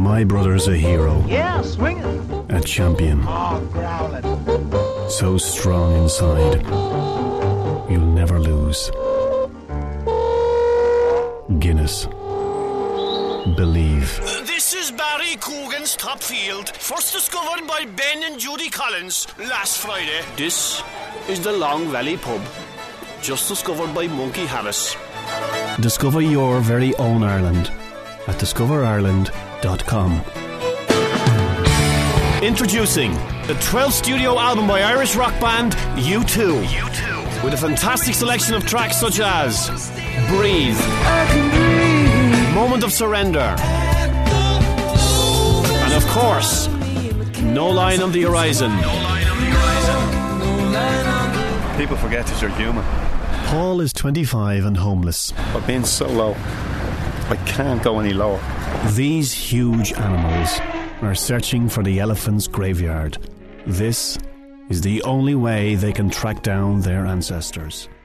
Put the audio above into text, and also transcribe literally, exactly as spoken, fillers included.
My brother's a hero. Yeah, swing it. A champion. Oh, growling. So strong inside. You'll never lose. Guinness. Believe. This is Barry Coogan's Top Field, first discovered by Ben and Judy Collins last Friday. This is the Long Valley Pub, just discovered by Monkey Harris. Discover your very own Ireland at discover ireland dot com. Introducing the twelfth studio album by Irish rock band U two. U two. With a fantastic selection of tracks such as Breathe, Moment of Surrender, and of course, No Line on the Horizon. People forget that you're human. Paul is twenty-five and homeless. I've been so low, I can't go any lower. These huge animals are searching for the elephant's graveyard. This is the only way they can track down their ancestors.